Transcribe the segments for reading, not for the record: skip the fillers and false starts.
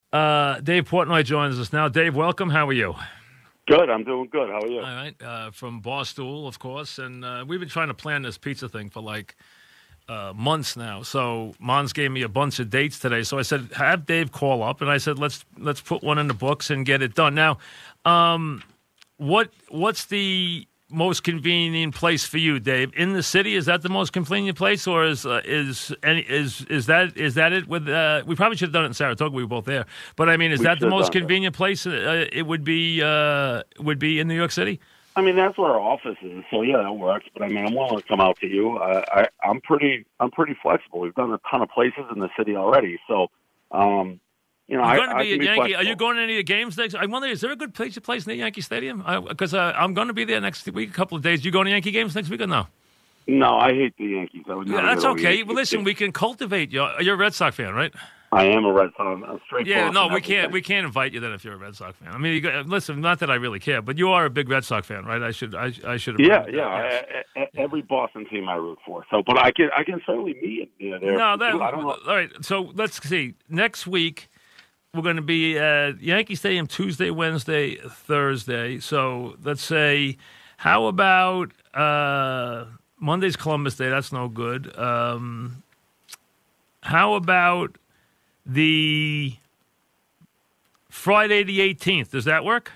Dave Portnoy joins us now. Dave, welcome. How are you? Good. I'm doing good. How are you? All right. From Barstool, of course. And we've been trying to plan this pizza thing for months now. So Mons gave me a bunch of dates today. So I said, have Dave call up. And I said, let's put one in the books and get it done. Now, what's the most convenient place for you, Dave? In the city, is that the most convenient place, or is that it? With we probably should have done it in Saratoga. We were both there, but I mean, is that the most convenient place? It would be in New York City. I mean, that's where our office is, so yeah, that works. But I mean, I'm willing to come out to you. I'm pretty flexible. We've done a ton of places in the city already, so. You're going to be at Yankee. Are you going to any of the games next? I wonder, is there a good place to play near Yankee Stadium? Because I'm going to be there next week, a couple of days. You going to Yankee games next week or no? No, I hate the Yankees. That's okay. Well, listen, we can cultivate you. You're a Red Sox fan, right? I am a Red Sox. I'm straight. Yeah, no, we can't invite you then if you're a Red Sox fan. I mean, listen, not that I really care, but you are a big Red Sox fan, right? I should have. Yeah. Every Boston team I root for. So, but I can certainly meet you there. No, I don't know. All right, so let's see. Next week, we're going to be at Yankee Stadium Tuesday, Wednesday, Thursday. So let's say, how about Monday's Columbus Day? That's no good. How about the Friday the 18th? Does that work?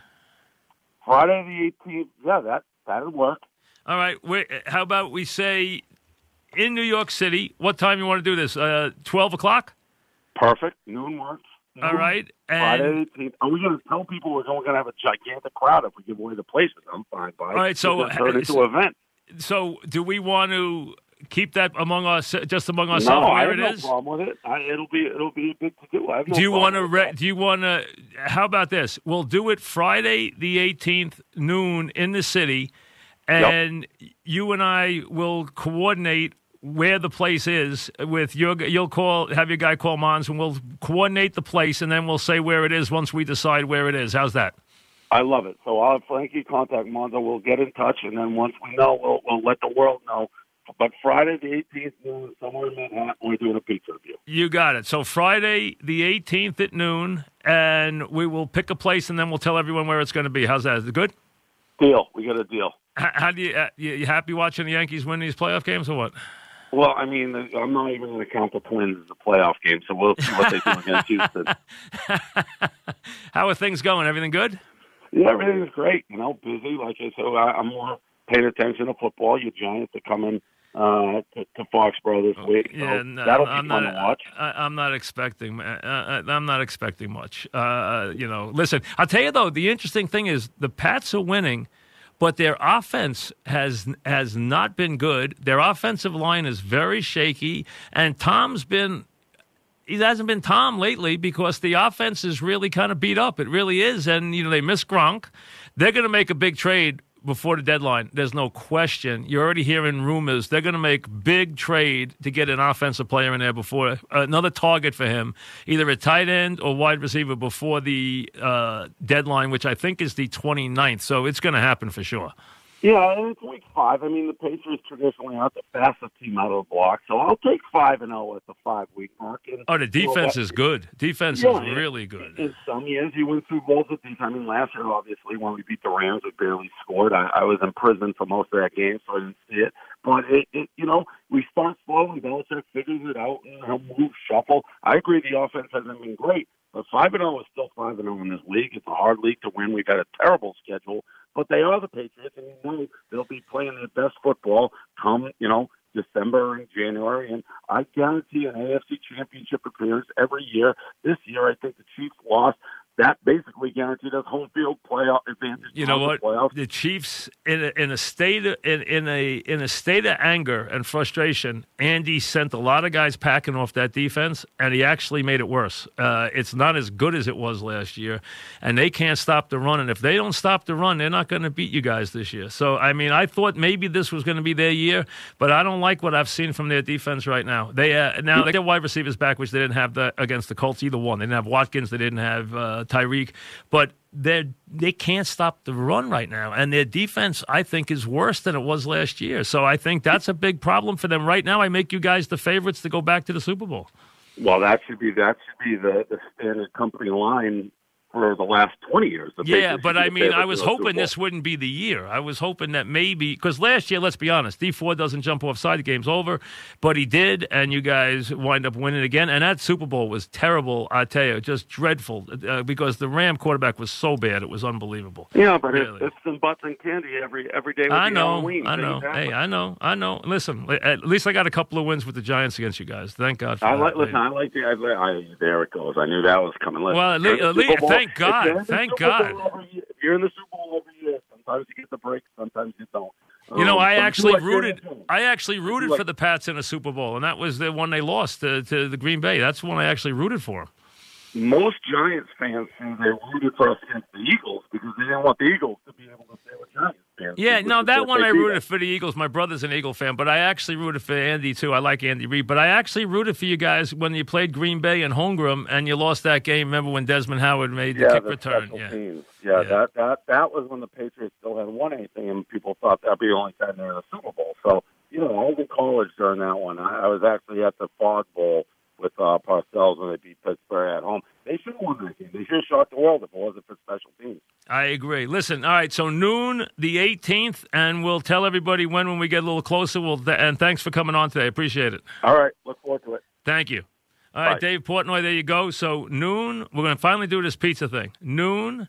Friday the 18th, yeah, that'll work. All right. How about we say in New York City, what time you want to do this? 12 o'clock? Perfect. Noon works. All right. And Friday 18th. Are we going to tell people we're going to have a gigantic crowd if we give away the places? I'm fine by it. All right. So turn into an event. So do we want to keep that among us, just among ourselves? No, where I have it no is? problem with it. It'll be a big to do. I have no Do you want problem to? Do you want to? How about this? We'll do it Friday the 18th noon in the city, and you and I will coordinate where the place is with your. Have your guy call Mons, and we'll coordinate the place, and then we'll say where it is once we decide where it is. How's that? I love it. So I'll have Frankie contact Monzo. We'll get in touch, and then once we know, we'll let the world know. But Friday the 18th noon, somewhere in Manhattan, we're doing a pizza review. You got it. So Friday the 18th at noon, and we will pick a place, and then we'll tell everyone where it's going to be. How's that? Is it good? Deal. We got a deal. How do you happy watching the Yankees win these playoff games or what? Well, I mean, I'm not even going to count the Twins as a playoff game, so we'll see what they do against Houston. How are things going? Everything good? Yeah, everything's great. Busy. Like I said, I'm more paying attention to football. You Giants are coming to Foxborough this week. So that'll be fun to watch. I'm not expecting. I'm not expecting much. Listen, I'll tell you though. The interesting thing is the Pats are winning, but their offense has not been good. Their offensive line is very shaky, and he hasn't been Tom lately because the offense is really kind of beat up. It really is. And, they miss Gronk. They're going to make a big trade before the deadline. There's no question. You're already hearing rumors. They're going to make big trade to get an offensive player in there before another target for him, either a tight end or wide receiver before the deadline, which I think is the 29th. So it's going to happen for sure. Yeah, and it's week 5. I mean, the Patriots traditionally aren't the fastest team out of the block, so I'll take 5-0 at the 5-week mark. The defense is good. Defense is really good. In some years, you win Super Bowls with defense. I mean, last year, obviously, when we beat the Rams, we barely scored. I was in prison for most of that game, so I didn't see it. But, we start slow, and Belichick figures it out, and he'll move, shuffle. I agree the offense hasn't been great, but 5-0 is still 5-0 in this league. It's a hard league to win. We've got a terrible schedule. But they are the Patriots, and they'll be playing their best football come, December and January. And I guarantee an AFC championship appearance every year. This year, I think the Chiefs lost. That basically guaranteed us home field playoff advantage. You know what? The Chiefs, in a state of anger and frustration, Andy sent a lot of guys packing off that defense, and he actually made it worse. It's not as good as it was last year, and they can't stop the run. And if they don't stop the run, they're not going to beat you guys this year. So, I mean, I thought maybe this was going to be their year, but I don't like what I've seen from their defense right now. They get wide receivers back, which they didn't have against the Colts, either one. They didn't have Watkins. They didn't have Tyreek, but they can't stop the run right now, and their defense, I think, is worse than it was last year. So I think that's a big problem for them right now. I make you guys the favorites to go back to the Super Bowl. Well, that should be the standard company line for the last 20 years. Yeah, but I mean, I was hoping this wouldn't be the year. I was hoping that maybe, because last year, let's be honest, Dee Ford doesn't jump offside, the game's over, but he did, and you guys wind up winning again. And that Super Bowl was terrible, I tell you, just dreadful, because the Ram quarterback was so bad, it was unbelievable. Yeah, but really. It's some butts and candy every day with Halloween. I know. Hey, I know. Listen, at least I got a couple of wins with the Giants against you guys. Thank God for that. There it goes. I knew that was coming. Thank God. Thank God. You're in the Super Bowl every year. Sometimes you get the break, sometimes you don't. I actually rooted for the Pats in a Super Bowl, and that was the one they lost to the Green Bay. That's the one I actually rooted for. Most Giants fans say they rooted for us against the Eagles because they didn't want the Eagles to be able to say what Giants fans. Yeah, no, that one I rooted for the Eagles. My brother's an Eagle fan, but I actually rooted for Andy, too. I like Andy Reid. But I actually rooted for you guys when you played Green Bay and Holmgren, and you lost that game. Remember when Desmond Howard made the kick return? That was when the Patriots still hadn't won anything, and people thought that'd be the only time they're in the Super Bowl. So, I was in college during that one. I was actually at the Fog Bowl with Parcells when they beat Pittsburgh at home. They should have won that game. They should have shocked the world if it wasn't for special teams. I agree. Listen, all right, so noon the 18th, and we'll tell everybody when we get a little closer. And thanks for coming on today. Appreciate it. All right. Look forward to it. Thank you. All right, Dave Portnoy, there you go. So noon, we're going to finally do this pizza thing. Noon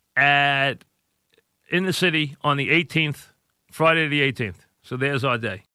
in the city on the 18th, Friday the 18th. So there's our day.